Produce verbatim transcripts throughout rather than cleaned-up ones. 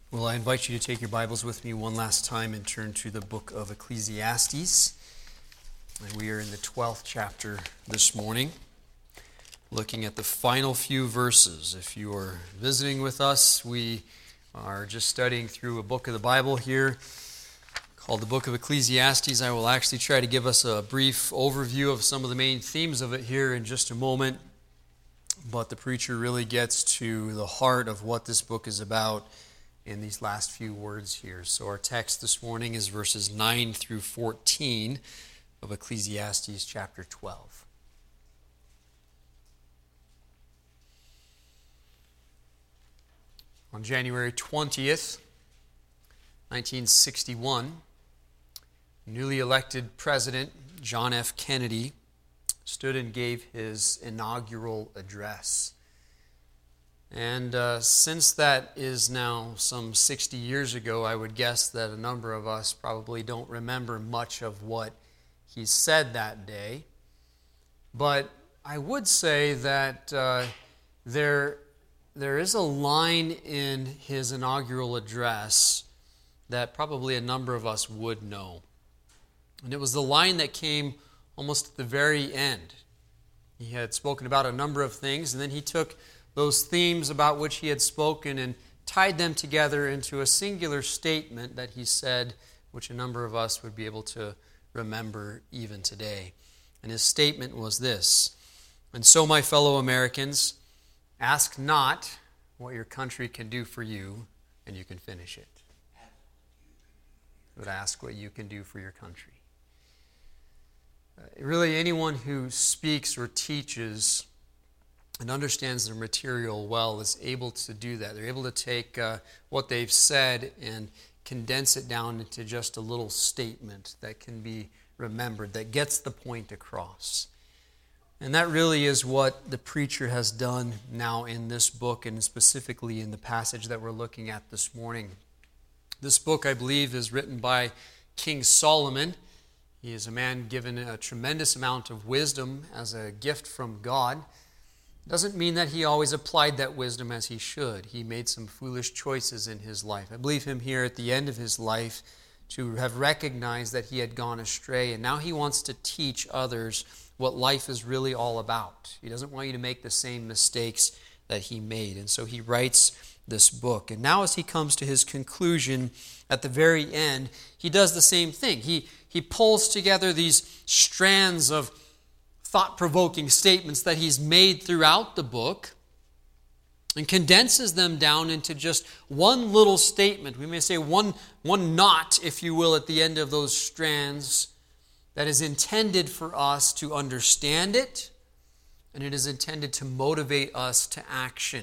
Well, I invite you to take your Bibles with me one last time and turn to the book of Ecclesiastes. And we are in the twelfth chapter this morning, looking at the final few verses. If you are visiting with us, we are just studying through a book of the Bible here called the book of Ecclesiastes. I will actually try to give us a brief overview of some of the main themes of it here in just a moment. But the preacher really gets to the heart of what this book is about in these last few words here. So our text this morning is verses nine through fourteen of Ecclesiastes chapter twelve. On January twentieth, nineteen sixty-one, newly elected President John F. Kennedy stood and gave his inaugural address. And uh, since that is now some sixty years ago, I would guess that a number of us probably don't remember much of what he said that day. But I would say that uh, there, there is a line in his inaugural address that probably a number of us would know. And it was the line that came almost at the very end. He had spoken about a number of things, and then he took those themes about which he had spoken and tied them together into a singular statement that he said, which a number of us would be able to remember even today. And his statement was this: "And so, my fellow Americans, ask not what your country can do for you, and you can finish it. But ask what you can do for your country." Uh, really, anyone who speaks or teaches and understands their material well is able to do that. They're able to take uh, what they've said and condense it down into just a little statement that can be remembered, that gets the point across. And that really is what the preacher has done now in this book, and specifically in the passage that we're looking at this morning. This book, I believe, is written by King Solomon. He is a man given a tremendous amount of wisdom as a gift from God. Doesn't mean that he always applied that wisdom as he should. He made some foolish choices in his life. I believe him here at the end of his life to have recognized that he had gone astray, and now he wants to teach others what life is really all about. He doesn't want you to make the same mistakes that he made, and so he writes this book. And now as he comes to his conclusion at the very end, he does the same thing. He, he pulls together these strands of thought-provoking statements that he's made throughout the book and condenses them down into just one little statement. We may say one, one knot, if you will, at the end of those strands that is intended for us to understand it, and it is intended to motivate us to action.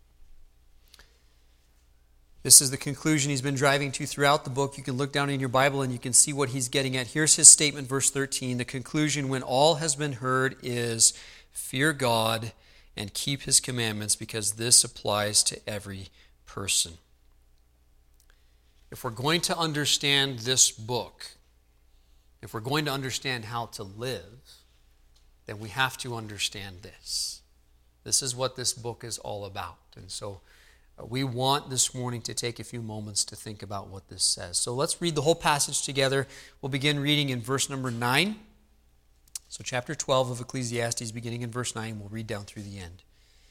This is the conclusion he's been driving to throughout the book. You can look down in your Bible and you can see what he's getting at. Here's his statement, verse thirteen. The conclusion, when all has been heard, is fear God and keep his commandments, because this applies to every person. If we're going to understand this book, if we're going to understand how to live, then we have to understand this. This is what this book is all about. And so we want this morning to take a few moments to think about what this says. So let's read the whole passage together. We'll begin reading in verse number nine. So chapter twelve of Ecclesiastes, beginning in verse nine, we'll read down through the end.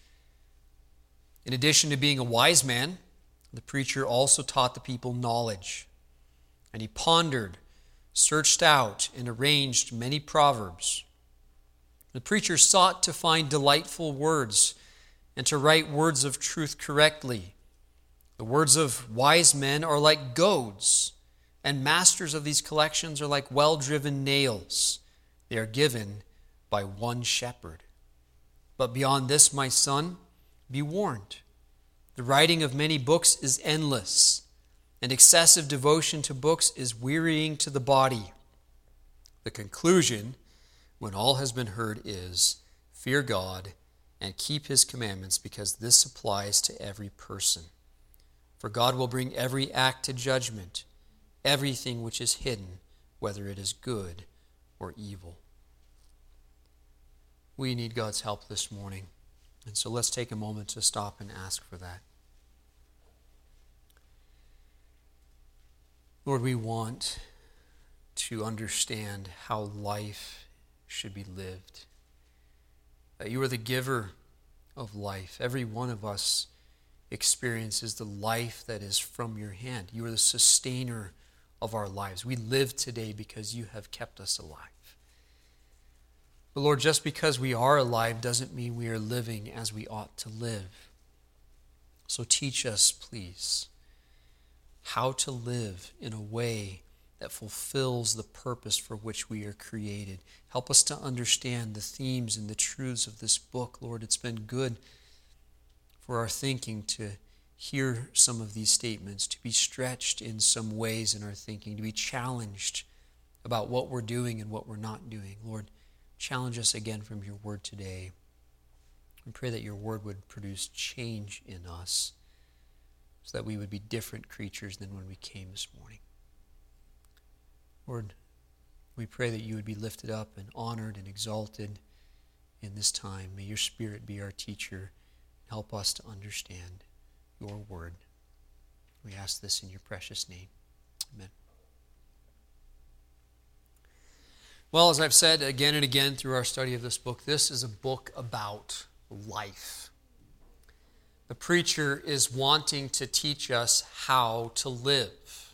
In addition to being a wise man, the preacher also taught the people knowledge. And he pondered, searched out, and arranged many proverbs. The preacher sought to find delightful words and to write words of truth correctly. The words of wise men are like goads, and masters of these collections are like well-driven nails. They are given by one shepherd. But beyond this, my son, be warned. The writing of many books is endless, and excessive devotion to books is wearying to the body. The conclusion, when all has been heard, is fear God and keep his commandments, because this applies to every person. For God will bring every act to judgment, everything which is hidden, whether it is good or evil. We need God's help this morning. And so let's take a moment to stop and ask for that. Lord, we want to understand how life should be lived. That you are the giver of life. Every one of us experiences the life that is from your hand. You are the sustainer of our lives. We live today because you have kept us alive. But Lord, just because we are alive doesn't mean we are living as we ought to live. So teach us, please, how to live in a way that fulfills the purpose for which we are created. Help us to understand the themes and the truths of this book. Lord, it's been good for our thinking to hear some of these statements, to be stretched in some ways in our thinking, to be challenged about what we're doing and what we're not doing. Lord, challenge us again from your word today. We pray that your word would produce change in us so that we would be different creatures than when we came this morning. Lord, we pray that you would be lifted up and honored and exalted in this time. May your Spirit be our teacher. Help us to understand your word. We ask this in your precious name. Amen. Well, as I've said again and again through our study of this book, this is a book about life. The preacher is wanting to teach us how to live.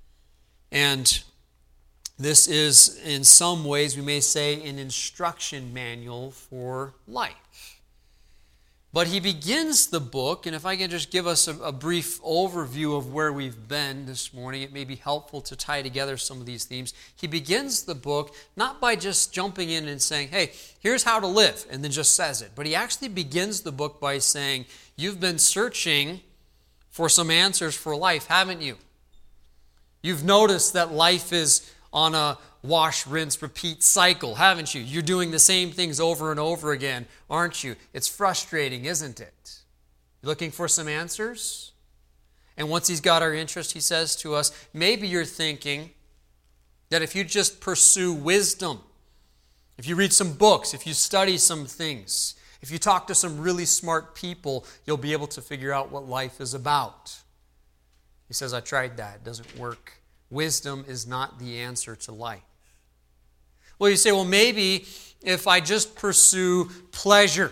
And this is, in some ways, we may say, an instruction manual for life. But he begins the book, and if I can just give us a, a brief overview of where we've been this morning, it may be helpful to tie together some of these themes. He begins the book not by just jumping in and saying, hey, here's how to live, and then just says it. But he actually begins the book by saying, you've been searching for some answers for life, haven't you? You've noticed that life is on a wash, rinse, repeat cycle, haven't you? You're doing the same things over and over again, aren't you? It's frustrating, isn't it? You're looking for some answers? And once he's got our interest, he says to us, maybe you're thinking that if you just pursue wisdom, if you read some books, if you study some things, if you talk to some really smart people, you'll be able to figure out what life is about. He says, I tried that. It doesn't work. Wisdom is not the answer to life. Well, you say, well, maybe if I just pursue pleasure,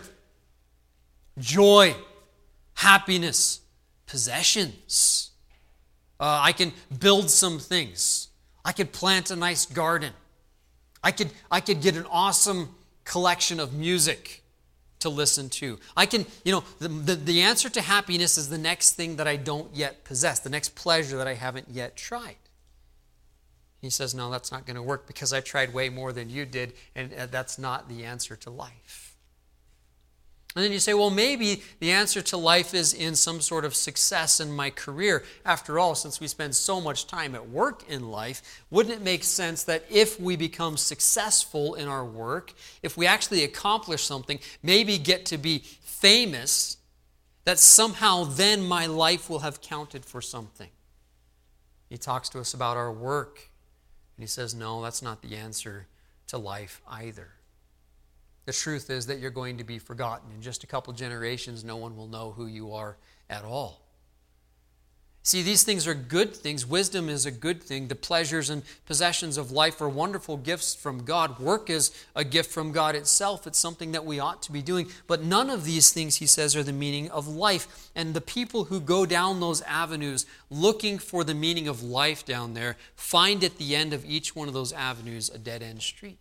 joy, happiness, possessions, uh, I can build some things. I could plant a nice garden. I could, I could get an awesome collection of music to listen to. I can, you know, the, the, the answer to happiness is the next thing that I don't yet possess, the next pleasure that I haven't yet tried. He says, no, that's not going to work because I tried way more than you did, and that's not the answer to life. And then you say, well, maybe the answer to life is in some sort of success in my career. After all, since we spend so much time at work in life, wouldn't it make sense that if we become successful in our work, if we actually accomplish something, maybe get to be famous, that somehow then my life will have counted for something? He talks to us about our work. And he says, no, that's not the answer to life either. The truth is that you're going to be forgotten. In just a couple generations, no one will know who you are at all. See, these things are good things. Wisdom is a good thing. The pleasures and possessions of life are wonderful gifts from God. Work is a gift from God itself. It's something that we ought to be doing. But none of these things, he says, are the meaning of life. And the people who go down those avenues looking for the meaning of life down there find at the end of each one of those avenues a dead-end street.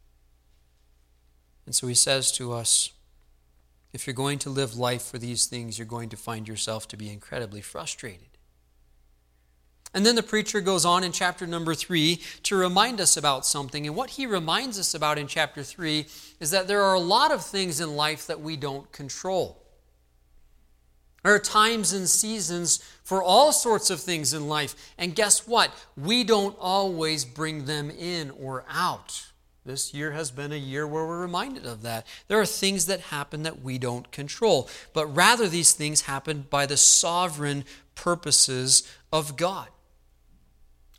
And so he says to us, if you're going to live life for these things, you're going to find yourself to be incredibly frustrated. And then the preacher goes on in chapter number three to remind us about something. And what he reminds us about in chapter three is that there are a lot of things in life that we don't control. There are times and seasons for all sorts of things in life. And guess what? We don't always bring them in or out. This year has been a year where we're reminded of that. There are things that happen that we don't control. But rather these things happen by the sovereign purposes of God.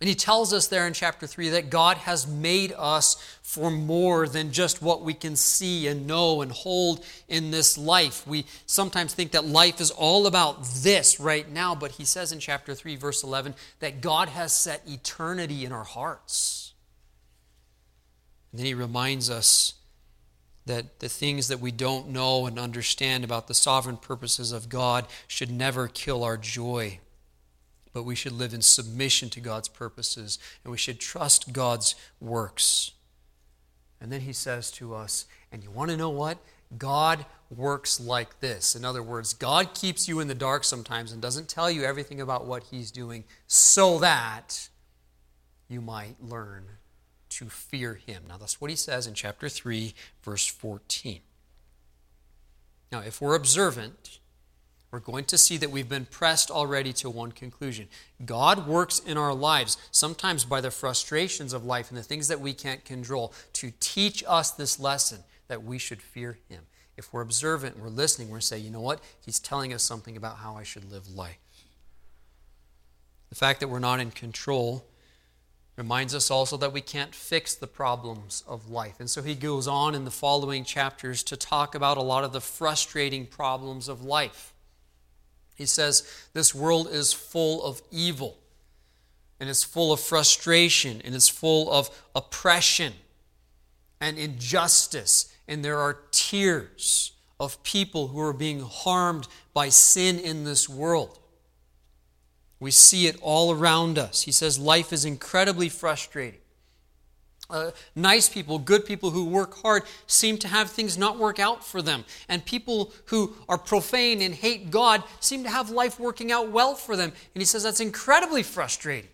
And he tells us there in chapter three that God has made us for more than just what we can see and know and hold in this life. We sometimes think that life is all about this right now, but he says in chapter three, verse eleven, that God has set eternity in our hearts. And then he reminds us that the things that we don't know and understand about the sovereign purposes of God should never kill our joy. But we should live in submission to God's purposes, and we should trust God's works. And then he says to us, and you want to know what? God works like this. In other words, God keeps you in the dark sometimes and doesn't tell you everything about what he's doing so that you might learn to fear him. Now that's what he says in chapter three, verse fourteen. Now if we're observant, we're going to see that we've been pressed already to one conclusion. God works in our lives, sometimes by the frustrations of life and the things that we can't control, to teach us this lesson that we should fear him. If we're observant and we're listening, we're saying, you know what? He's telling us something about how I should live life. The fact that we're not in control reminds us also that we can't fix the problems of life. And so he goes on in the following chapters to talk about a lot of the frustrating problems of life. He says this world is full of evil, and it's full of frustration, and it's full of oppression and injustice, and there are tears of people who are being harmed by sin in this world. We see it all around us. He says life is incredibly frustrating. Uh, nice people, good people who work hard seem to have things not work out for them. And people who are profane and hate God seem to have life working out well for them. And he says that's incredibly frustrating.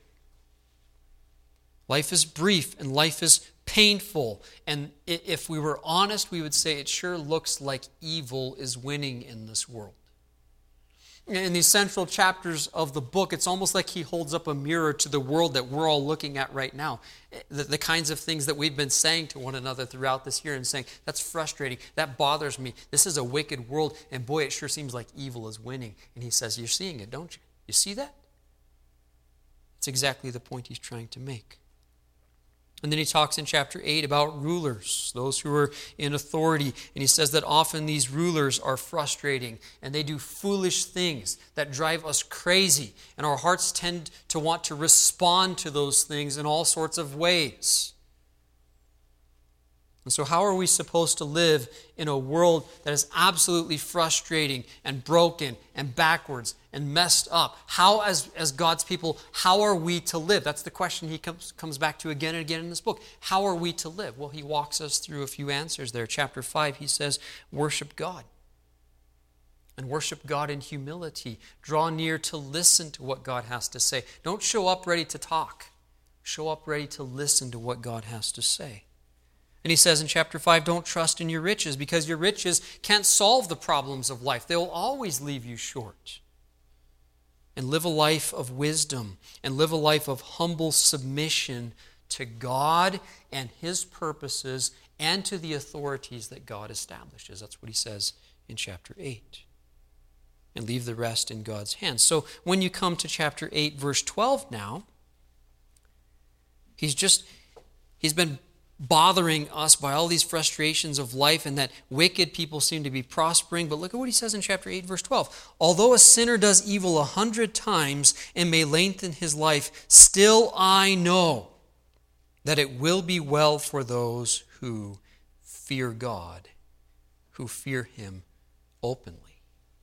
Life is brief and life is painful. And if we were honest, we would say it sure looks like evil is winning in this world. In these central chapters of the book, it's almost like he holds up a mirror to the world that we're all looking at right now. The, the kinds of things that we've been saying to one another throughout this year and saying, that's frustrating, that bothers me, this is a wicked world, and boy, it sure seems like evil is winning. And he says, you're seeing it, don't you? You see that? It's exactly the point he's trying to make. And then he talks in chapter eight about rulers, those who are in authority. And he says that often these rulers are frustrating and they do foolish things that drive us crazy. And our hearts tend to want to respond to those things in all sorts of ways. And so how are we supposed to live in a world that is absolutely frustrating and broken and backwards and messed up? How, as, as God's people, how are we to live? That's the question he comes, comes back to again and again in this book. How are we to live? Well, he walks us through a few answers there. Chapter five, he says, worship God. And worship God in humility. Draw near to listen to what God has to say. Don't show up ready to talk. Show up ready to listen to what God has to say. And he says in chapter five, don't trust in your riches because your riches can't solve the problems of life. They will always leave you short. And live a life of wisdom and live a life of humble submission to God and his purposes and to the authorities that God establishes. That's what he says in chapter eight. And leave the rest in God's hands. So when you come to chapter eight, verse twelve now, he's just, he's been bothering us by all these frustrations of life and that wicked people seem to be prospering. But look at what he says in chapter eight, verse twelve. Although a sinner does evil a hundred times and may lengthen his life, still I know that it will be well for those who fear God, who fear him openly.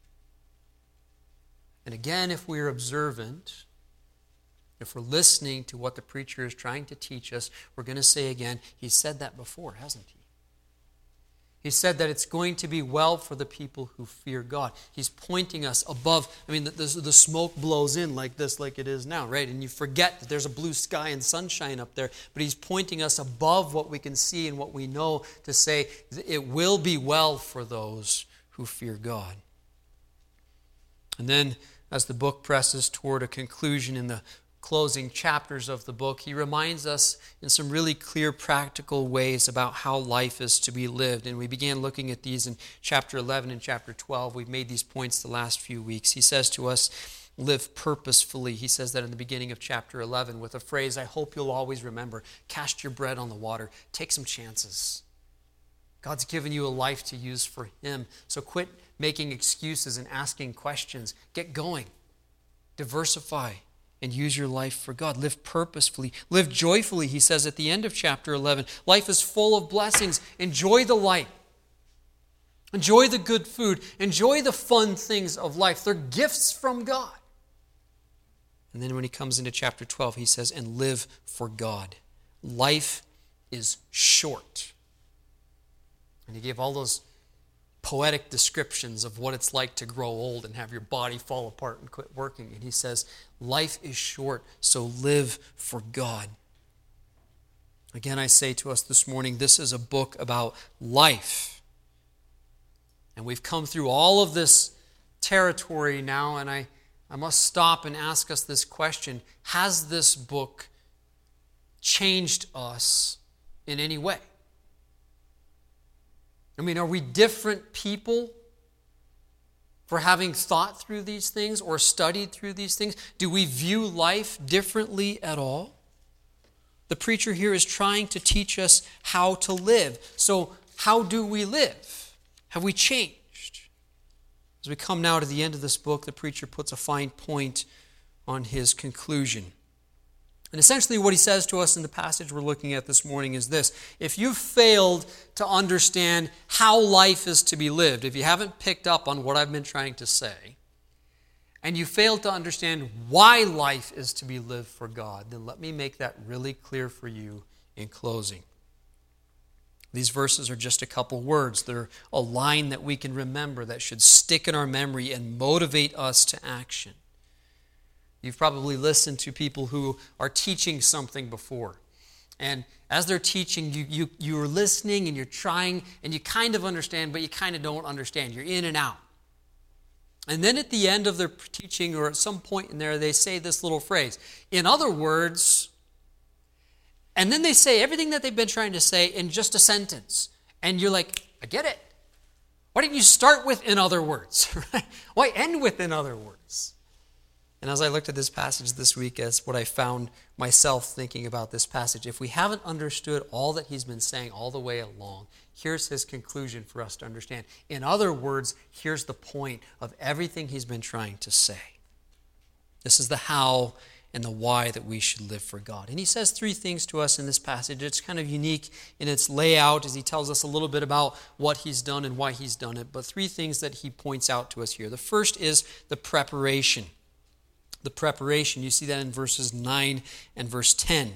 And again, if we are observant, if we're listening to what the preacher is trying to teach us, we're going to say again, he said that before, hasn't he? He said that it's going to be well for the people who fear God. He's pointing us above. I mean, the, the, the smoke blows in like this, like it is now, right? And you forget that there's a blue sky and sunshine up there. But he's pointing us above what we can see and what we know to say it will be well for those who fear God. And then as the book presses toward a conclusion in the closing chapters of the book, he reminds us in some really clear, practical ways about how life is to be lived. And we began looking at these in chapter eleven and chapter twelve. We've made these points the last few weeks. He says to us live purposefully. He says that in the beginning of chapter eleven with a phrase I hope you'll always remember. Cast your bread on the water. Take some chances. God's given you a life to use for Him. So quit making excuses and asking questions. Get going. Diversify and use your life for God. Live purposefully. Live joyfully, he says at the end of chapter eleven. Life is full of blessings. Enjoy the light. Enjoy the good food. Enjoy the fun things of life. They're gifts from God. And then when he comes into chapter twelve, he says, and live for God. Life is short. And he gave all those poetic descriptions of what it's like to grow old and have your body fall apart and quit working. And he says, life is short, so live for God. Again, I say to us this morning, this is a book about life. And we've come through all of this territory now, and I, I must stop and ask us this question. Has this book changed us in any way? I mean, are we different people for having thought through these things or studied through these things? Do we view life differently at all? The preacher here is trying to teach us how to live. So, how do we live? Have we changed? As we come now to the end of this book, the preacher puts a fine point on his conclusion. And essentially what he says to us in the passage we're looking at this morning is this. If you've failed to understand how life is to be lived, if you haven't picked up on what I've been trying to say, and you failed to understand why life is to be lived for God, then let me make that really clear for you in closing. These verses are just a couple words. They're a line that we can remember that should stick in our memory and motivate us to action. You've probably listened to people who are teaching something before. And as they're teaching, you, you, you're listening and you're trying and you kind of understand, but you kind of don't understand. You're in and out. And then at the end of their teaching or at some point in there, they say this little phrase. In other words, and then they say everything that they've been trying to say in just a sentence. And you're like, I get it. Why didn't you start with in other words? Why end with in other words? And as I looked at this passage this week, as what I found myself thinking about this passage, if we haven't understood all that he's been saying all the way along, here's his conclusion for us to understand. In other words, here's the point of everything he's been trying to say. This is the how and the why that we should live for God. And he says three things to us in this passage. It's kind of unique in its layout as he tells us a little bit about what he's done and why he's done it, but three things that he points out to us here. The first is the preparation. The preparation. You see that in verses nine and verse ten.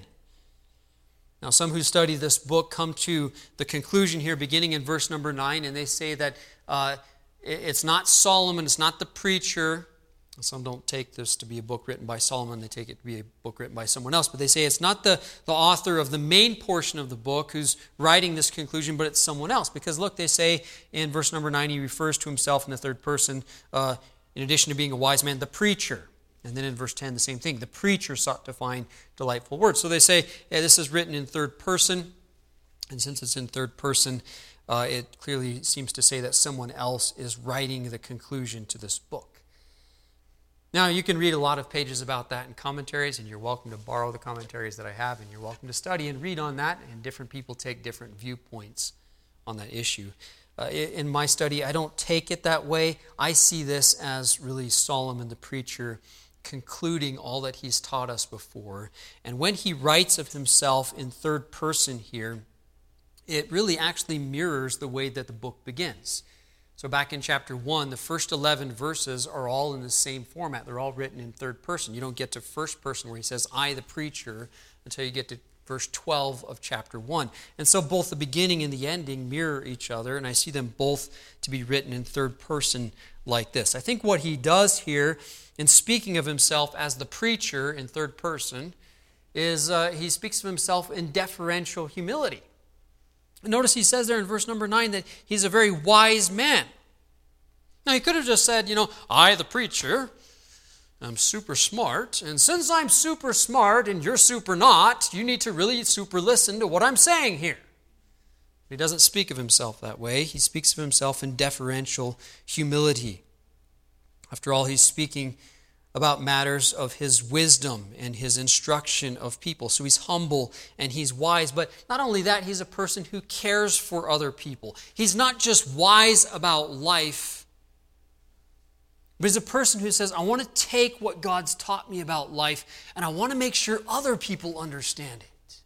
Now, some who study this book come to the conclusion here, beginning in verse number nine, and they say that uh, it's not Solomon, it's not the preacher. Some don't take this to be a book written by Solomon, they take it to be a book written by someone else, but they say it's not the, the author of the main portion of the book who's writing this conclusion, but it's someone else. Because look, they say in verse number nine, he refers to himself in the third person, uh, in addition to being a wise man, the preacher. And then in verse ten, the same thing. The preacher sought to find delightful words. So they say, yeah, this is written in third person. And since it's in third person, uh, it clearly seems to say that someone else is writing the conclusion to this book. Now, you can read a lot of pages about that in commentaries, and you're welcome to borrow the commentaries that I have, and you're welcome to study and read on that, and different people take different viewpoints on that issue. Uh, in my study, I don't take it that way. I see this as really Solomon the preacher concluding all that he's taught us before. And when he writes of himself in third person here, it really actually mirrors the way that the book begins. So back in chapter one, the first eleven verses are all in the same format. They're all written in third person. You don't get to first person where he says, I the preacher, until you get to verse twelve of chapter one. And so both the beginning and the ending mirror each other, and I see them both to be written in third person like this. I think what he does here in speaking of himself as the preacher in third person is uh, he speaks of himself in deferential humility. Notice he says there in verse number nine that he's a very wise man. Now he could have just said, you know, I the preacher, I'm super smart, and since I'm super smart and you're super not, you need to really super listen to what I'm saying here. He doesn't speak of himself that way. He speaks of himself in deferential humility. After all, he's speaking about matters of his wisdom and his instruction of people. So he's humble and he's wise. But not only that, he's a person who cares for other people. He's not just wise about life, but he's a person who says, I want to take what God's taught me about life and I want to make sure other people understand it.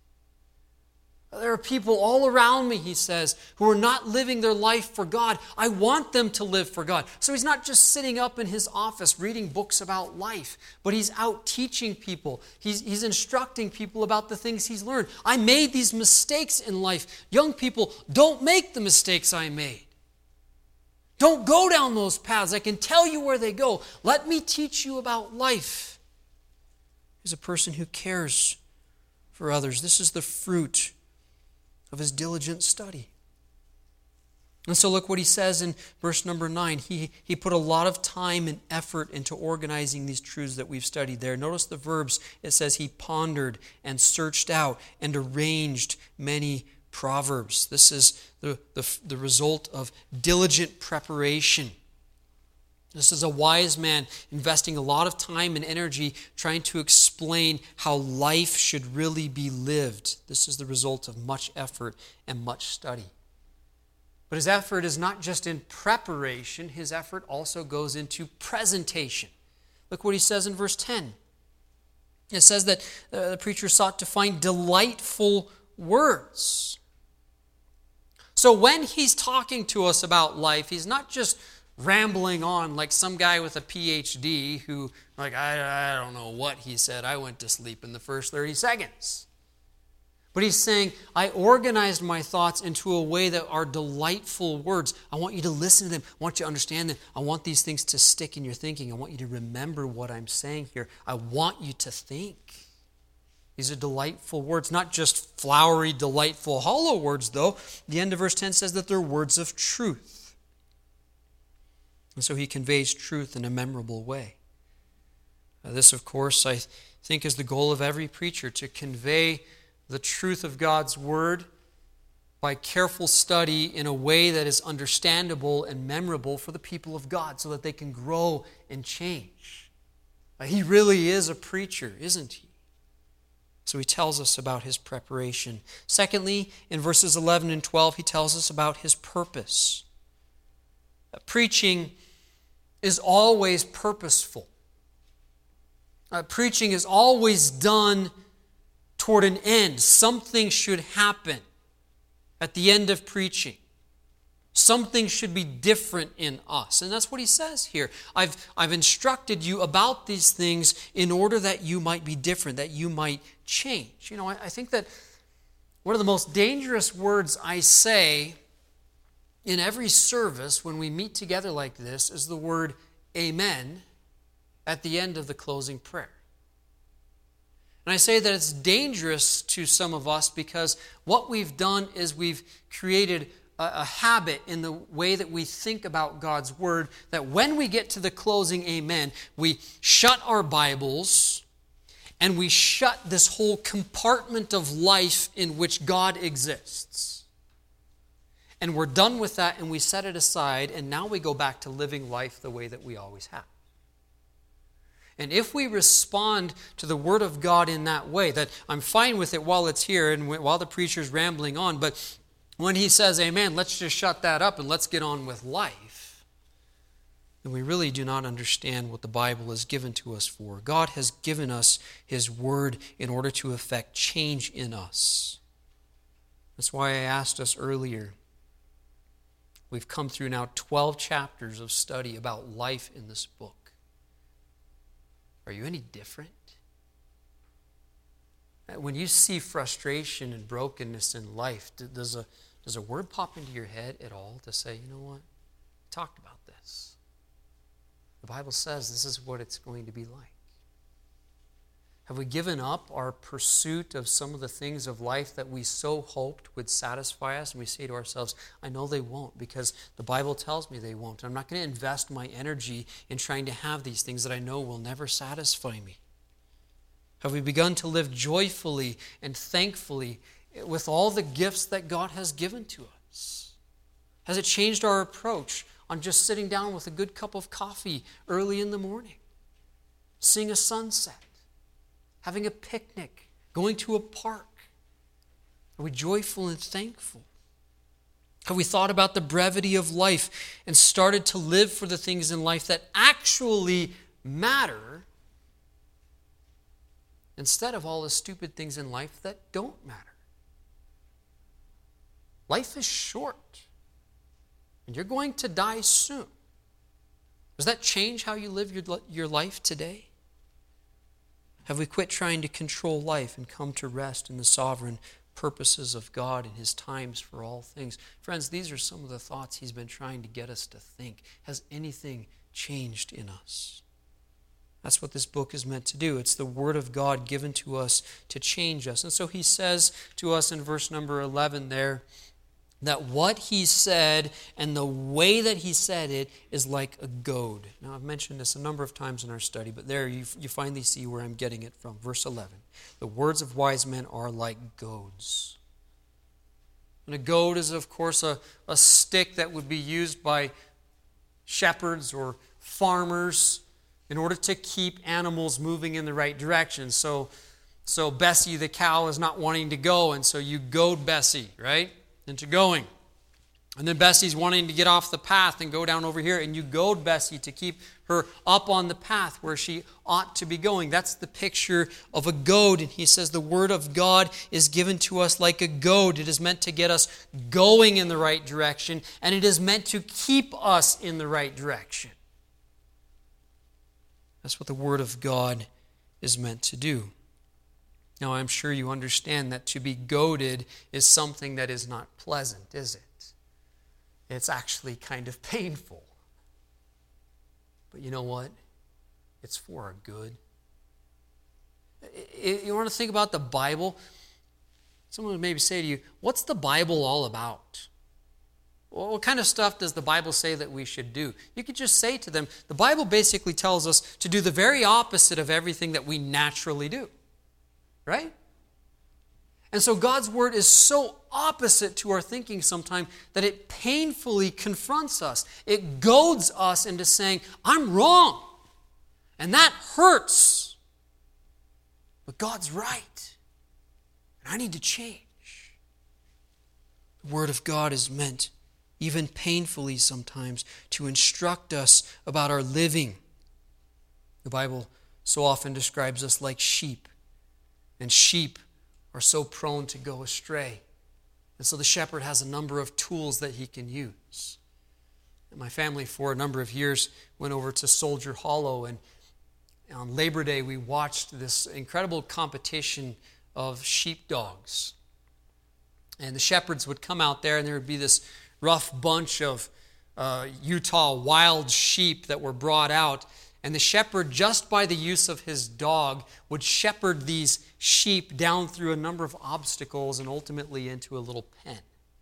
There are people all around me, he says, who are not living their life for God. I want them to live for God. So he's not just sitting up in his office reading books about life, but he's out teaching people. He's, he's instructing people about the things he's learned. I made these mistakes in life. Young people, don't make the mistakes I made. Don't go down those paths. I can tell you where they go. Let me teach you about life. He's a person who cares for others. This is the fruit of his diligent study. And so look what he says in verse number nine. He, he put a lot of time and effort into organizing these truths that we've studied there. Notice the verbs. It says he pondered and searched out and arranged many proverbs. This is the, the, the result of diligent preparation. This is a wise man investing a lot of time and energy trying to explain how life should really be lived. This is the result of much effort and much study. But his effort is not just in preparation, his effort also goes into presentation. Look what he says in verse ten. It says that uh, the preacher sought to find delightful words. So when he's talking to us about life, he's not just rambling on like some guy with a P H D who, like, I, I don't know what he said. I went to sleep in the first thirty seconds. But he's saying, I organized my thoughts into a way that are delightful words. I want you to listen to them. I want you to understand them. I want these things to stick in your thinking. I want you to remember what I'm saying here. I want you to think. These are delightful words, not just flowery, delightful, hollow words, though. The end of verse ten says that they're words of truth. And so he conveys truth in a memorable way. Now, this, of course, I think is the goal of every preacher, to convey the truth of God's Word by careful study in a way that is understandable and memorable for the people of God so that they can grow and change. He really is a preacher, isn't he? So he tells us about his preparation. Secondly, in verses eleven and twelve, he tells us about his purpose. Preaching is always purposeful. Uh, preaching is always done toward an end. Something should happen at the end of preaching. Something should be different in us. And that's what he says here. I've, I've instructed you about these things in order that you might be different, that you might change. You know, I, I think that one of the most dangerous words I say in every service when we meet together like this is the word amen at the end of the closing prayer. And I say that it's dangerous to some of us because what we've done is we've created a, a habit in the way that we think about God's Word, that when we get to the closing amen, we shut our Bibles and we shut this whole compartment of life in which God exists. And we're done with that and we set it aside, and now we go back to living life the way that we always have. And if we respond to the Word of God in that way, that I'm fine with it while it's here and while the preacher's rambling on, but when he says amen, let's just shut that up and let's get on with life, then we really do not understand what the Bible is given to us for. God has given us His Word in order to effect change in us. That's why I asked us earlier. We've come through now twelve chapters of study about life in this book. Are you any different? When you see frustration and brokenness in life, does a, does a word pop into your head at all to say, you know what? We talked about this. The Bible says this is what it's going to be like. Have we given up our pursuit of some of the things of life that we so hoped would satisfy us? And we say to ourselves, I know they won't because the Bible tells me they won't. I'm not going to invest my energy in trying to have these things that I know will never satisfy me. Have we begun to live joyfully and thankfully with all the gifts that God has given to us? Has it changed our approach on just sitting down with a good cup of coffee early in the morning? seeing a sunset, having a picnic, going to a park? Are we joyful and thankful? Have we thought about the brevity of life and started to live for the things in life that actually matter instead of all the stupid things in life that don't matter? Life is short, and you're going to die soon. Does that change how you live your, your life today? Have we quit trying to control life and come to rest in the sovereign purposes of God and His times for all things? Friends, these are some of the thoughts He's been trying to get us to think. Has anything changed in us? That's what this book is meant to do. It's the Word of God given to us to change us. And so He says to us in verse number eleven there, that what He said and the way that He said it is like a goad. Now, I've mentioned this a number of times in our study, but there you, you finally see where I'm getting it from. Verse eleven. The words of wise men are like goads. And a goad is, of course, a, a stick that would be used by shepherds or farmers in order to keep animals moving in the right direction. So, so Bessie, the cow, is not wanting to go, and so you goad Bessie, right? Into going. And then Bessie's wanting to get off the path and go down over here, and you goad Bessie to keep her up on the path where she ought to be going. That's the picture of a goad. And he says the Word of God is given to us like a goad. It is meant to get us going in the right direction, and it is meant to keep us in the right direction. That's what the Word of God is meant to do. Now, I'm sure you understand that to be goaded is something that is not pleasant, is it? It's actually kind of painful. But you know what? It's for our good. You want to think about the Bible? Someone would maybe say to you, what's the Bible all about? Well, what kind of stuff does the Bible say that we should do? You could just say to them, the Bible basically tells us to do the very opposite of everything that we naturally do. Right? And so God's Word is so opposite to our thinking sometimes that it painfully confronts us. It goads us into saying, I'm wrong. And that hurts. But God's right. And I need to change. The Word of God is meant, even painfully sometimes, to instruct us about our living. The Bible so often describes us like sheep. And sheep are so prone to go astray. And so the shepherd has a number of tools that he can use. And my family, for a number of years, went over to Soldier Hollow. And on Labor Day, we watched this incredible competition of sheepdogs. And the shepherds would come out there, and there would be this rough bunch of uh, Utah wild sheep that were brought out. And the shepherd, just by the use of his dog, would shepherd these sheep down through a number of obstacles and ultimately into a little pen.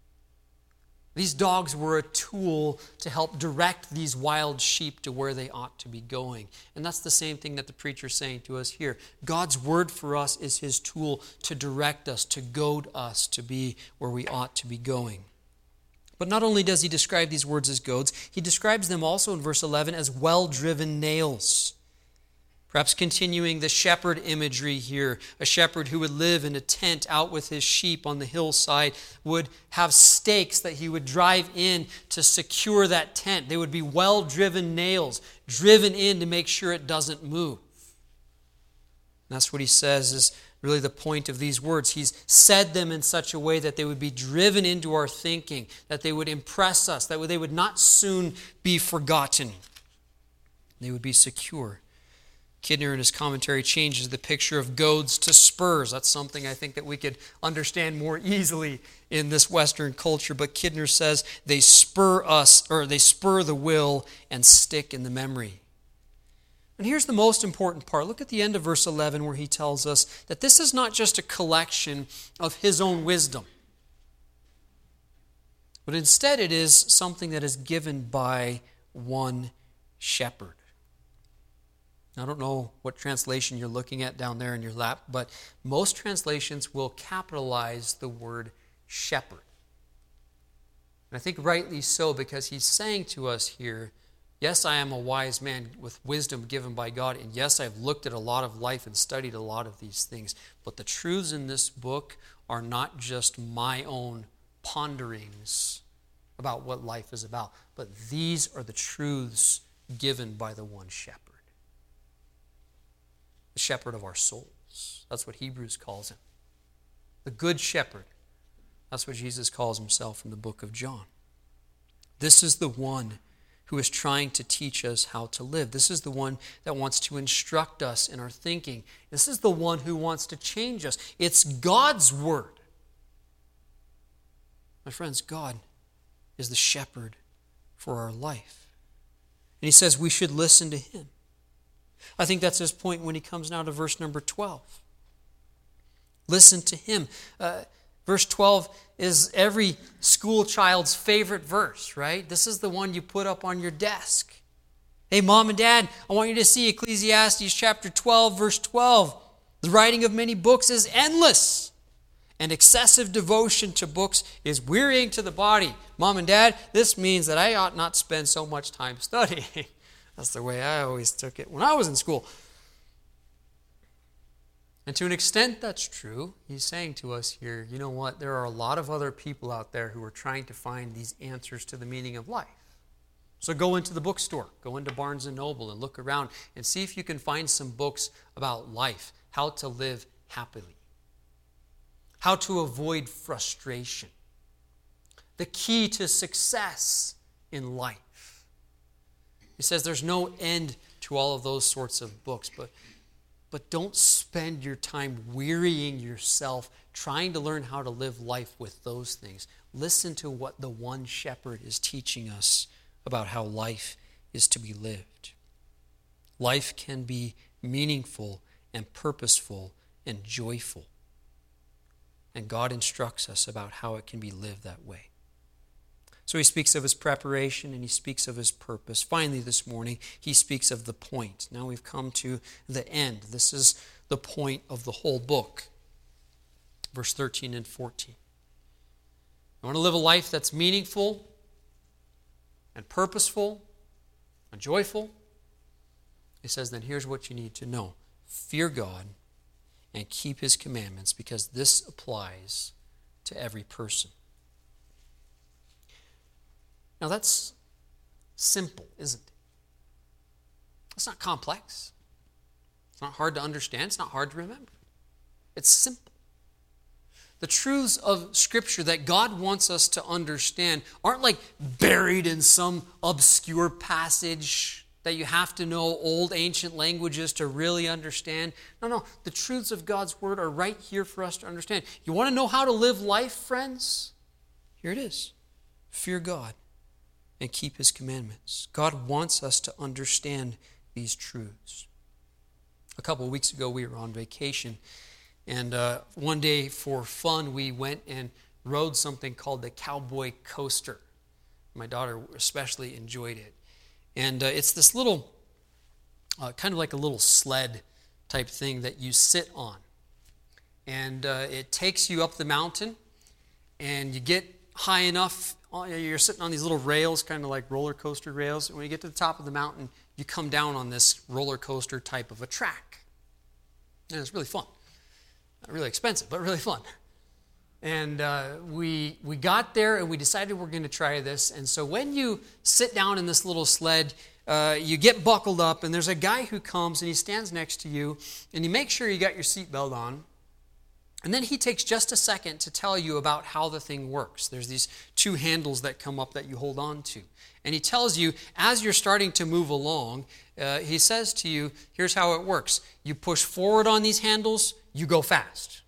These dogs were a tool to help direct these wild sheep to where they ought to be going. And that's the same thing that the preacher's saying to us here. God's Word for us is His tool to direct us, to goad us to be where we ought to be going. But not only does he describe these words as goads, he describes them also in verse eleven as well-driven nails. Perhaps continuing the shepherd imagery here, a shepherd who would live in a tent out with his sheep on the hillside would have stakes that he would drive in to secure that tent. They would be well-driven nails, driven in to make sure it doesn't move. And that's what he says is really the point of these words. He's said them in such a way that they would be driven into our thinking, that they would impress us, that they would not soon be forgotten. They would be secure. Kidner in his commentary changes the picture of goads to spurs. That's something I think that we could understand more easily in this Western culture. But Kidner says they spur us, or they spur the will and stick in the memory. And here's the most important part. Look at the end of verse eleven where he tells us that this is not just a collection of his own wisdom, but instead it is something that is given by one shepherd. I don't know what translation you're looking at down there in your lap, but most translations will capitalize the word shepherd. And I think rightly so, because he's saying to us here, Yes, I am a wise man with wisdom given by God. And yes, I've looked at a lot of life and studied a lot of these things. But the truths in this book are not just my own ponderings about what life is about. But these are the truths given by the one shepherd. The shepherd of our souls. That's what Hebrews calls him. The good shepherd. That's what Jesus calls himself in the book of John. This is the one who is trying to teach us how to live. This is the one that wants to instruct us in our thinking. This is the one who wants to change us. It's God's word. My friends, God is the shepherd for our life. And he says we should listen to him. I think that's his point when he comes now to verse number twelve. Listen to him. Uh, Verse twelve is every school child's favorite verse, right? This is the one you put up on your desk. Hey, mom and dad, I want you to see Ecclesiastes chapter twelve, verse twelve. The writing of many books is endless, and excessive devotion to books is wearying to the body. Mom and dad, this means that I ought not spend so much time studying. That's the way I always took it when I was in school. And to an extent, that's true. He's saying to us here, you know what? There are a lot of other people out there who are trying to find these answers to the meaning of life. So go into the bookstore, go into Barnes and Noble and look around and see if you can find some books about life, how to live happily, how to avoid frustration, the key to success in life. He says there's no end to all of those sorts of books, but But don't spend your time wearying yourself trying to learn how to live life with those things. Listen to what the one shepherd is teaching us about how life is to be lived. Life can be meaningful and purposeful and joyful. And God instructs us about how it can be lived that way. So he speaks of his preparation and he speaks of his purpose. Finally, this morning, he speaks of the point. Now we've come to the end. This is the point of the whole book. Verse thirteen and fourteen. You want to live a life that's meaningful and purposeful and joyful? He says, then here's what you need to know. Fear God and keep his commandments, because this applies to every person. Now that's simple, isn't it? It's not complex. It's not hard to understand. It's not hard to remember. It's simple. The truths of Scripture that God wants us to understand aren't like buried in some obscure passage that you have to know old ancient languages to really understand. No, no. The truths of God's Word are right here for us to understand. You want to know how to live life, friends? Here it is. Fear God and keep his commandments. God wants us to understand these truths. A couple of weeks ago, we were on vacation, and uh, one day for fun, we went and rode something called the Cowboy Coaster. My daughter especially enjoyed it. And uh, it's this little, uh, kind of like a little sled type thing that you sit on. And uh, it takes you up the mountain, and you get high enough. You're sitting on these little rails, kind of like roller coaster rails. And when you get to the top of the mountain, you come down on this roller coaster type of a track. And it's really fun. Not really expensive, but really fun. And uh, we we got there and we decided we're going to try this. And so when you sit down in this little sled, uh, you get buckled up, and there's a guy who comes and he stands next to you, and you make sure you got your seatbelt on. And then he takes just a second to tell you about how the thing works. There's these two handles that come up that you hold on to. And he tells you, as you're starting to move along, uh, he says to you, here's how it works. You push forward on these handles, you go fast.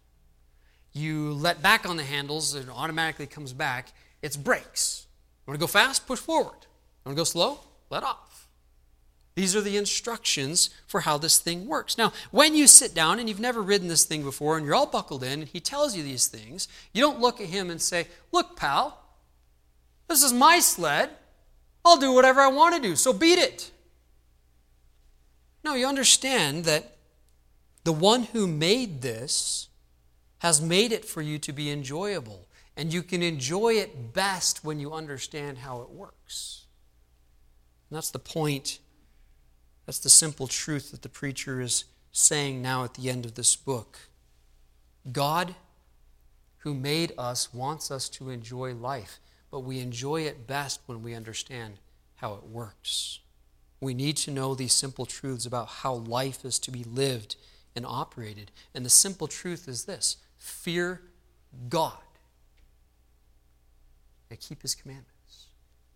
You let back on the handles, it automatically comes back. It's brakes. You want to go fast? Push forward. You want to go slow? Let off. These are the instructions for how this thing works. Now, when you sit down and you've never ridden this thing before and you're all buckled in and he tells you these things, you don't look at him and say, look, pal, this is my sled. I'll do whatever I want to do, so beat it. No, you understand that the one who made this has made it for you to be enjoyable, and you can enjoy it best when you understand how it works. And that's the point. That's the simple truth that the preacher is saying now at the end of this book. God, who made us, wants us to enjoy life, but we enjoy it best when we understand how it works. We need to know these simple truths about how life is to be lived and operated. And the simple truth is this: fear God and keep His commandments.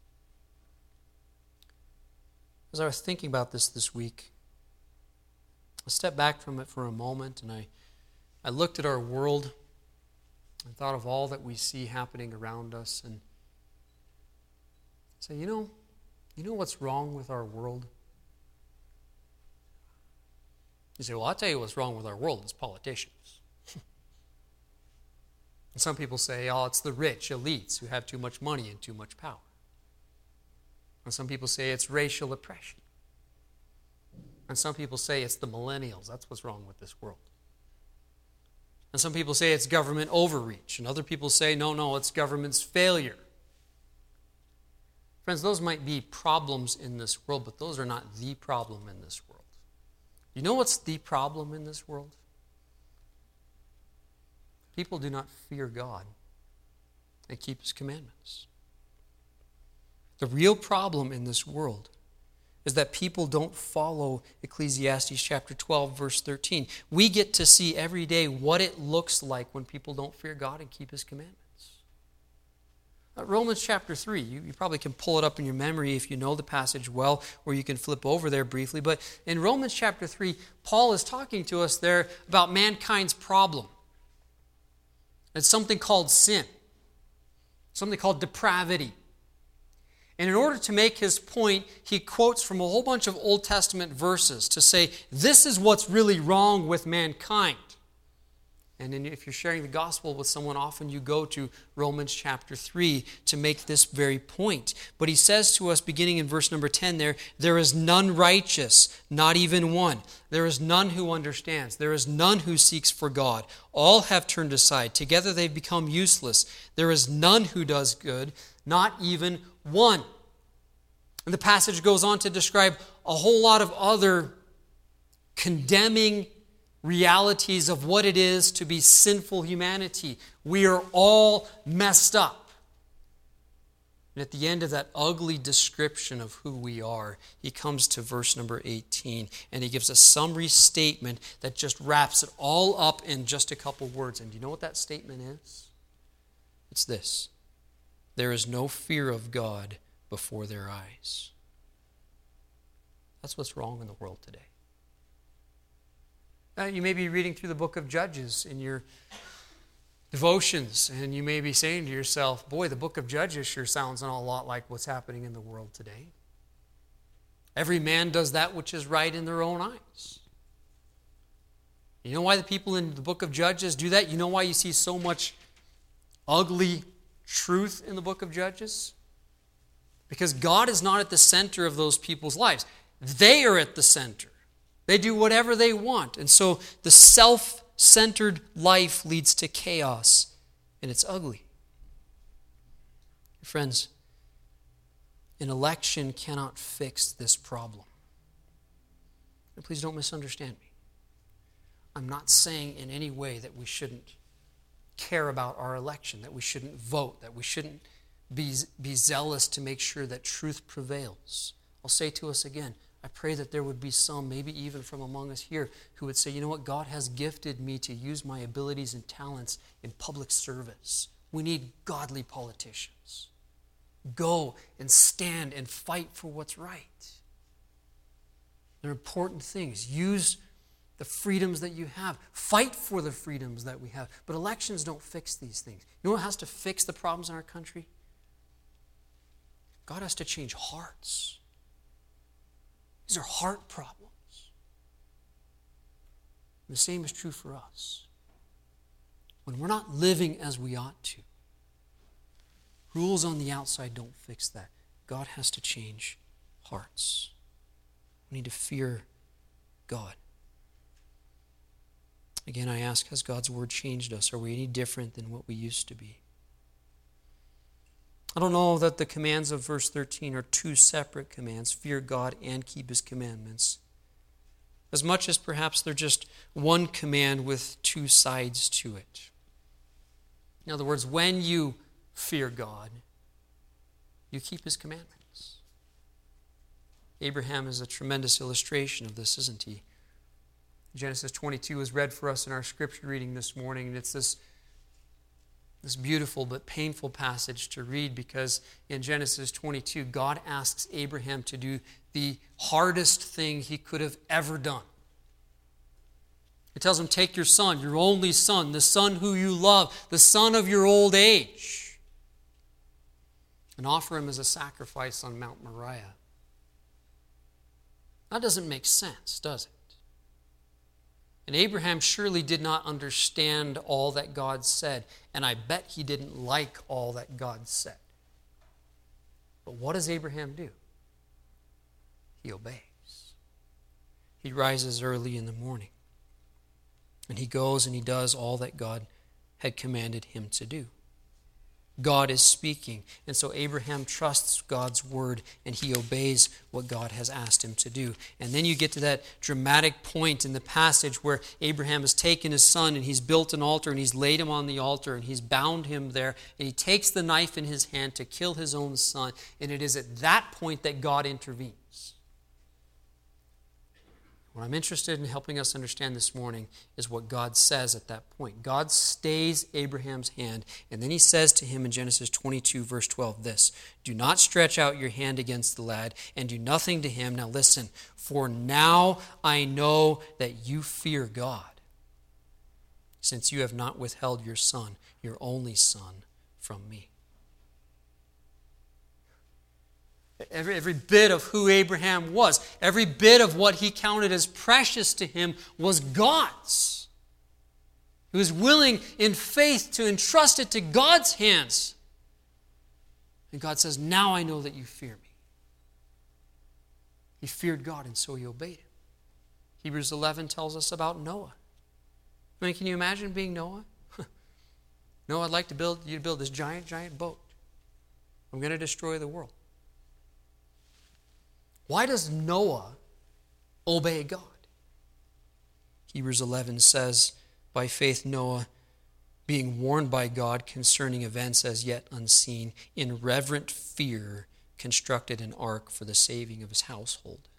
As I was thinking about this this week, I stepped back from it for a moment and I, I looked at our world and thought of all that we see happening around us and say, you know, you know what's wrong with our world? You say, well, I'll tell you what's wrong with our world. It's politicians. And some people say, oh, it's the rich elites who have too much money and too much power. And some people say it's racial oppression. And some people say it's the millennials. That's what's wrong with this world. And some people say it's government overreach. And other people say, no, no, it's government's failure. Friends, those might be problems in this world, but those are not the problem in this world. You know what's the problem in this world? People do not fear God and keep His commandments. The real problem in this world is that people don't follow Ecclesiastes chapter twelve, verse thirteen. We get to see every day what it looks like when people don't fear God and keep His commandments. Uh, Romans chapter three, you, you probably can pull it up in your memory if you know the passage well, or you can flip over there briefly. But in Romans chapter three, Paul is talking to us there about mankind's problem. It's something called sin, something called depravity. And in order to make his point, he quotes from a whole bunch of Old Testament verses to say, this is what's really wrong with mankind. And then if you're sharing the gospel with someone, often you go to Romans chapter three to make this very point. But he says to us, beginning in verse number ten there, there is none righteous, not even one. There is none who understands. There is none who seeks for God. All have turned aside. Together they've become useless. There is none who does good, not even one. And the passage goes on to describe a whole lot of other condemning realities of what it is to be sinful humanity. We are all messed up. And at the end of that ugly description of who we are, he comes to verse number eighteen, and he gives a summary statement that just wraps it all up in just a couple words. And do you know what that statement is? It's this: there is no fear of God before their eyes. That's what's wrong in the world today. Uh, you may be reading through the book of Judges in your devotions, and you may be saying to yourself, boy, the book of Judges sure sounds a lot like what's happening in the world today. Every man does that which is right in their own eyes. You know why the people in the book of Judges do that? You know why you see so much ugly truth in the book of Judges? Because God is not at the center of those people's lives. They are at the center. They do whatever they want. And so the self-centered life leads to chaos, and it's ugly. Friends, an election cannot fix this problem. And please don't misunderstand me. I'm not saying in any way that we shouldn't care about our election, that we shouldn't vote, that we shouldn't be, be zealous to make sure that truth prevails. I'll say to us again, I pray that there would be some, maybe even from among us here, who would say, you know what, God has gifted me to use my abilities and talents in public service. We need godly politicians. Go and stand and fight for what's right. They're important things. Use the freedoms that you have. Fight for the freedoms that we have. But elections don't fix these things. You know what has to fix the problems in our country? God has to change hearts. These are heart problems. And the same is true for us. When we're not living as we ought to, rules on the outside don't fix that. God has to change hearts. We need to fear God. Again, I ask, has God's word changed us? Are we any different than what we used to be? I don't know that the commands of verse thirteen are two separate commands, fear God and keep his commandments, as much as perhaps they're just one command with two sides to it. In other words, when you fear God, you keep his commandments. Abraham is a tremendous illustration of this, isn't he? Genesis twenty-two was read for us in our scripture reading this morning, and it's this This beautiful but painful passage to read, because in Genesis twenty-two, God asks Abraham to do the hardest thing he could have ever done. He tells him, take your son, your only son, the son who you love, the son of your old age, and offer him as a sacrifice on Mount Moriah. That doesn't make sense, does it? And Abraham surely did not understand all that God said, and I bet he didn't like all that God said. But what does Abraham do? He obeys. He rises early in the morning, and he goes and he does all that God had commanded him to do. God is speaking, and so Abraham trusts God's word and he obeys what God has asked him to do. And then you get to that dramatic point in the passage where Abraham has taken his son and he's built an altar and he's laid him on the altar and he's bound him there, and he takes the knife in his hand to kill his own son, and it is at that point that God intervenes. What I'm interested in helping us understand this morning is what God says at that point. God stays Abraham's hand, and then he says to him in Genesis twenty-two, verse twelve, this, do not stretch out your hand against the lad, and do nothing to him. Now listen, for now I know that you fear God, since you have not withheld your son, your only son, from me. Every, every bit of who Abraham was, every bit of what he counted as precious to him was God's. He was willing in faith to entrust it to God's hands. And God says, now I know that you fear me. He feared God, and so he obeyed him. Hebrews eleven tells us about Noah. I mean, can you imagine being Noah? Noah, I'd like to build you to build this giant, giant boat. I'm going to destroy the world. Why does Noah obey God? Hebrews eleven says, by faith Noah, being warned by God concerning events as yet unseen, in reverent fear constructed an ark for the saving of his household.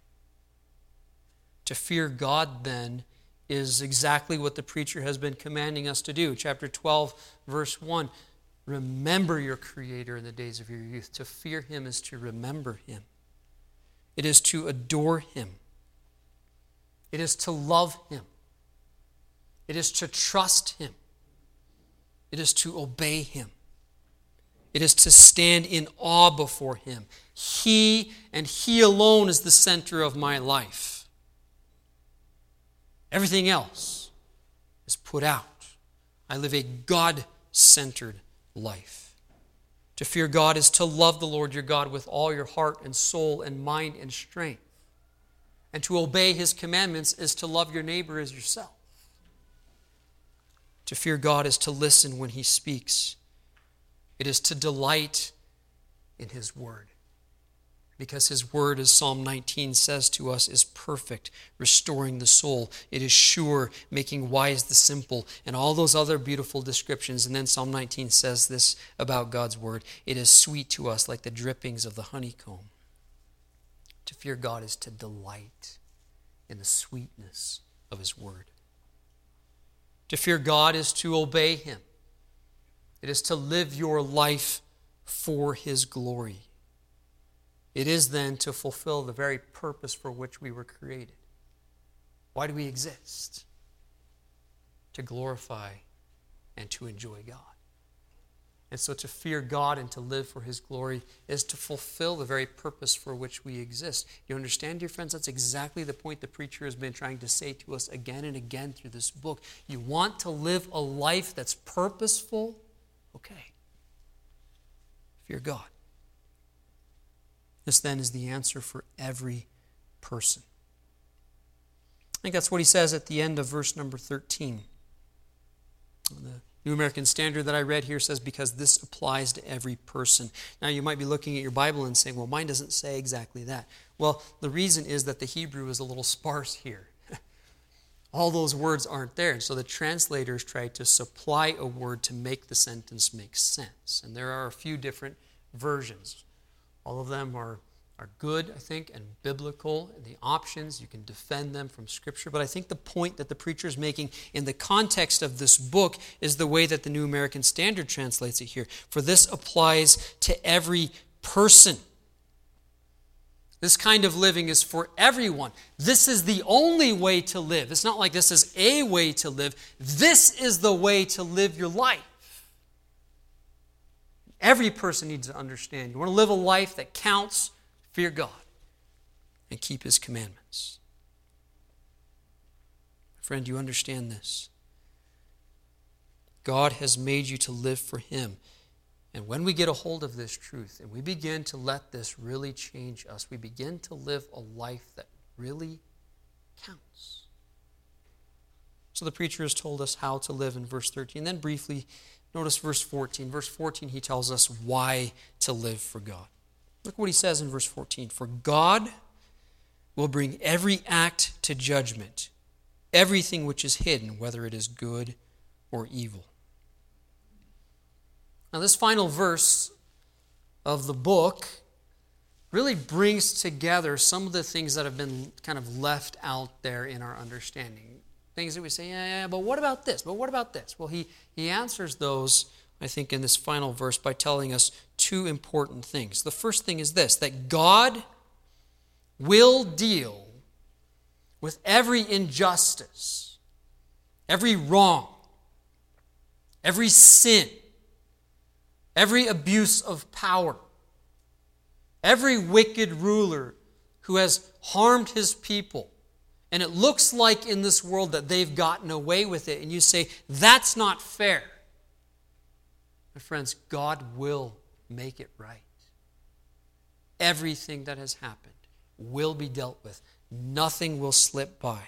To fear God, then, is exactly what the preacher has been commanding us to do. Chapter twelve, verse one, remember your Creator in the days of your youth. To fear him is to remember him. It is to adore him. It is to love him. It is to trust him. It is to obey him. It is to stand in awe before him. He and he alone is the center of my life. Everything else is put out. I live a God-centered life. To fear God is to love the Lord your God with all your heart and soul and mind and strength. And to obey his commandments is to love your neighbor as yourself. To fear God is to listen when he speaks. It is to delight in his word. Because his word, as Psalm nineteen says to us, is perfect, restoring the soul. It is sure, making wise the simple, and all those other beautiful descriptions. And then Psalm nineteen says this about God's word. It is sweet to us like the drippings of the honeycomb. To fear God is to delight in the sweetness of his word. To fear God is to obey him. It is to live your life for his glory. It is then to fulfill the very purpose for which we were created. Why do we exist? To glorify and to enjoy God. And so to fear God and to live for his glory is to fulfill the very purpose for which we exist. You understand, dear friends? That's exactly the point the preacher has been trying to say to us again and again through this book. You want to live a life that's purposeful? Okay. Fear God. This then is the answer for every person. I think that's what he says at the end of verse number thirteen. The New American Standard that I read here says, because this applies to every person. Now you might be looking at your Bible and saying, well, mine doesn't say exactly that. Well, the reason is that the Hebrew is a little sparse here. All those words aren't there. And so the translators tried to supply a word to make the sentence make sense. And there are a few different versions. All of them are, are good, I think, and biblical. And the options, you can defend them from Scripture. But I think the point that the preacher is making in the context of this book is the way that the New American Standard translates it here. For this applies to every person. This kind of living is for everyone. This is the only way to live. It's not like this is a way to live. This is the way to live your life. Every person needs to understand. You want to live a life that counts, fear God and keep His commandments. Friend, you understand this. God has made you to live for Him. And when we get a hold of this truth and we begin to let this really change us, we begin to live a life that really counts. So the preacher has told us how to live in verse thirteen. Then briefly, notice verse fourteen. Verse fourteen, he tells us why to live for God. Look what he says in verse fourteen. For God will bring every act to judgment, everything which is hidden, whether it is good or evil. Now, this final verse of the book really brings together some of the things that have been kind of left out there in our understanding. Things that we say, yeah, yeah, but what about this? But what about this? Well, he, he answers those, I think, in this final verse by telling us two important things. The first thing is this, that God will deal with every injustice, every wrong, every sin, every abuse of power, every wicked ruler who has harmed his people. And it looks like in this world that they've gotten away with it. And you say, that's not fair. My friends, God will make it right. Everything that has happened will be dealt with. Nothing will slip by.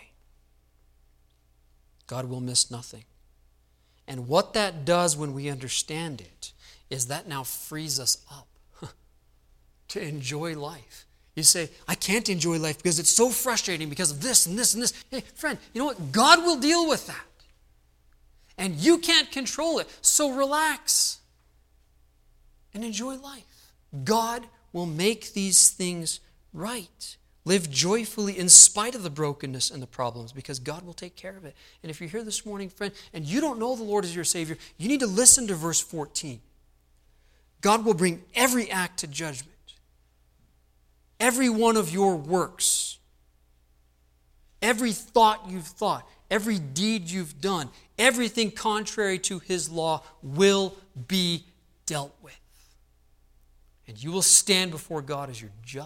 God will miss nothing. And what that does when we understand it is that now frees us up to enjoy life. You say, I can't enjoy life because it's so frustrating because of this and this and this. Hey, friend, you know what? God will deal with that. And you can't control it. So relax and enjoy life. God will make these things right. Live joyfully in spite of the brokenness and the problems because God will take care of it. And if you're here this morning, friend, and you don't know the Lord as your Savior, you need to listen to verse fourteen. God will bring every act to judgment. Every one of your works, every thought you've thought, every deed you've done, everything contrary to His law will be dealt with. And you will stand before God as your judge.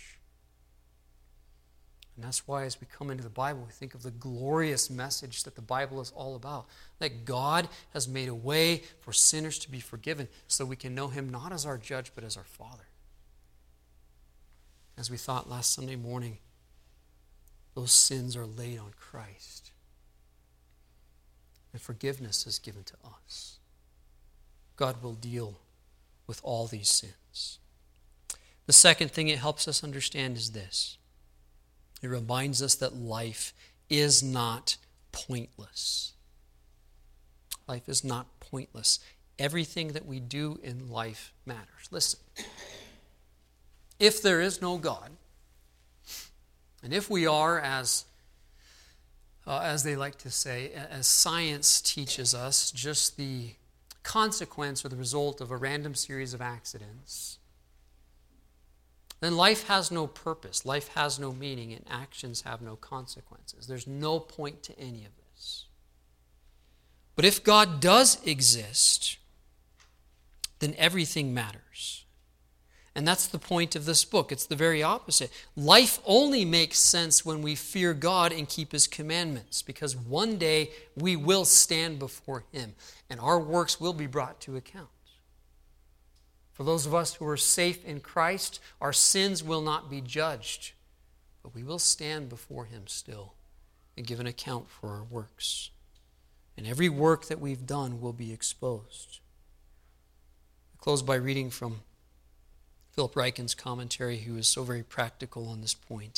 And that's why as we come into the Bible, we think of the glorious message that the Bible is all about. That God has made a way for sinners to be forgiven so we can know Him not as our judge but as our Father. As we thought last Sunday morning, those sins are laid on Christ. And forgiveness is given to us. God will deal with all these sins. The second thing it helps us understand is this. It reminds us that life is not pointless. Life is not pointless. Everything that we do in life matters. Listen. If there is no God, and if we are, as, uh, as they like to say, as science teaches us, just the consequence or the result of a random series of accidents, then life has no purpose, life has no meaning, and actions have no consequences. There's no point to any of this. But if God does exist, then everything matters. And that's the point of this book. It's the very opposite. Life only makes sense when we fear God and keep His commandments, because one day we will stand before Him, and our works will be brought to account. For those of us who are safe in Christ, our sins will not be judged, but we will stand before Him still and give an account for our works. And And every work that we've done will be exposed. I close by reading from Philip Ryken's commentary, who is so very practical on this point.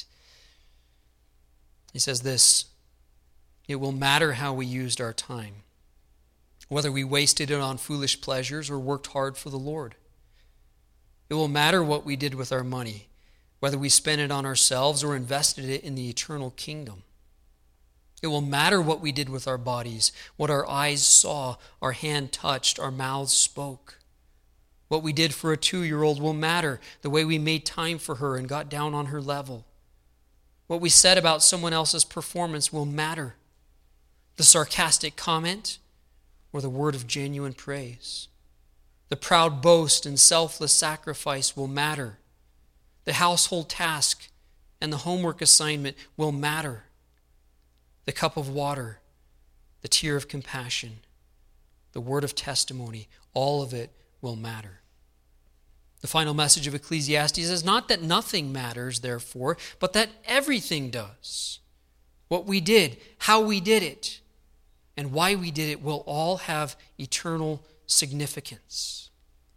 He says this: it will matter how we used our time, whether we wasted it on foolish pleasures or worked hard for the Lord. It will matter what we did with our money, whether we spent it on ourselves or invested it in the eternal kingdom. It will matter what we did with our bodies, what our eyes saw, our hand touched, our mouths spoke. What we did for a two-year-old will matter, the way we made time for her and got down on her level. What we said about someone else's performance will matter. The sarcastic comment or the word of genuine praise. The proud boast and selfless sacrifice will matter. The household task and the homework assignment will matter. The cup of water, the tear of compassion, the word of testimony, all of it will matter. The final message of Ecclesiastes is not that nothing matters, therefore, but that everything does. What we did, how we did it, and why we did it will all have eternal significance.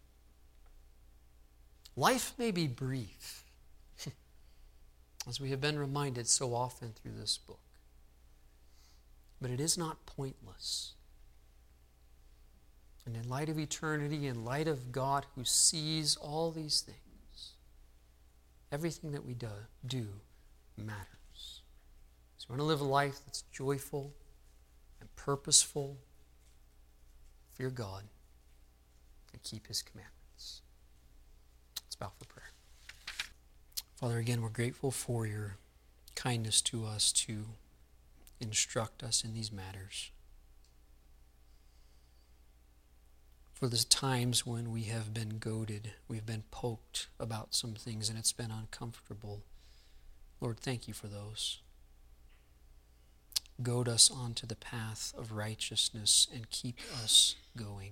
Life may be brief, as we have been reminded so often through this book, but it is not pointless. And in light of eternity, in light of God who sees all these things, everything that we do, do matters. So we want to live a life that's joyful and purposeful, fear God, and keep His commandments. Let's bow for prayer. Father, again, we're grateful for your kindness to us to instruct us in these matters. For the times when we have been goaded, we've been poked about some things and it's been uncomfortable. Lord, thank you for those. Goad us onto the path of righteousness and keep us going.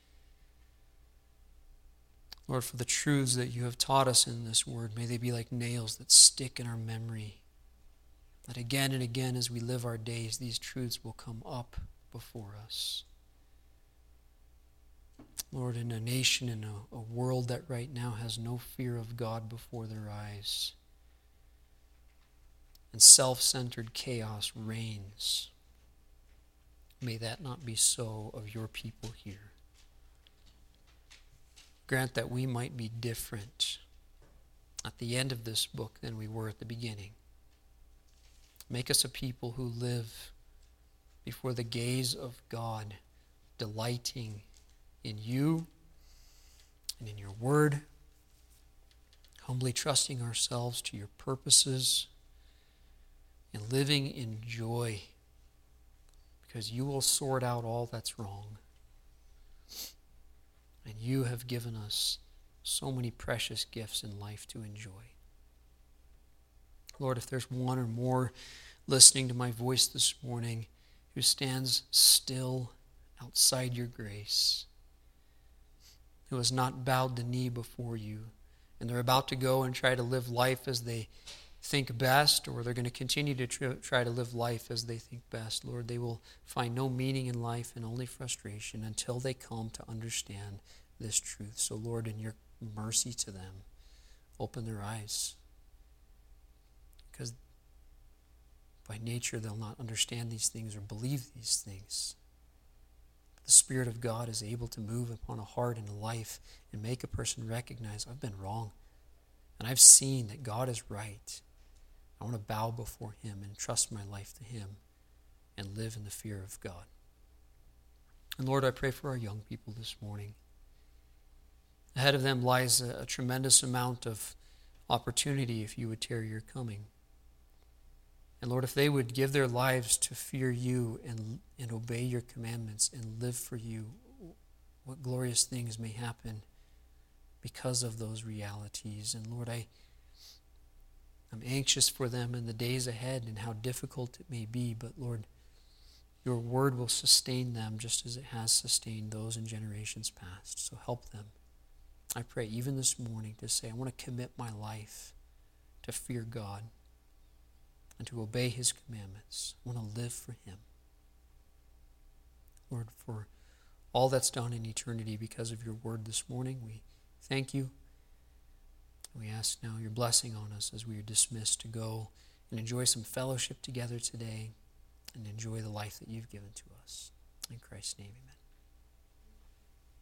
Lord, for the truths that you have taught us in this word, may they be like nails that stick in our memory. That again and again as we live our days, these truths will come up before us. Lord, in a nation, in a, a world that right now has no fear of God before their eyes, and self-centered chaos reigns, may that not be so of your people here. Grant that we might be different at the end of this book than we were at the beginning. Make us a people who live before the gaze of God, delighting in you and in your word, humbly trusting ourselves to your purposes and living in joy because you will sort out all that's wrong. And you have given us so many precious gifts in life to enjoy. Lord, if there's one or more listening to my voice this morning who stands still outside your grace, who has not bowed the knee before you, and they're about to go and try to live life as they think best, or they're going to continue to try to live life as they think best, Lord, they will find no meaning in life and only frustration until they come to understand this truth. So, Lord, in your mercy to them, open their eyes, because by nature they'll not understand these things or believe these things. The Spirit of God is able to move upon a heart and a life and make a person recognize, I've been wrong, and I've seen that God is right. I want to bow before Him and trust my life to Him and live in the fear of God. And Lord, I pray for our young people this morning. Ahead of them lies a, a tremendous amount of opportunity if you would tarry your coming. And Lord, if they would give their lives to fear you and, and obey your commandments and live for you, what glorious things may happen because of those realities. And Lord, I, I'm anxious for them in the days ahead and how difficult it may be, but Lord, your word will sustain them just as it has sustained those in generations past. So help them. I pray even this morning to say, I want to commit my life to fear God and to obey His commandments. I want to live for Him. Lord, for all that's done in eternity because of your word this morning. We thank you. We ask now your blessing on us as we are dismissed to go and enjoy some fellowship together today and enjoy the life that you've given to us. In Christ's name, amen.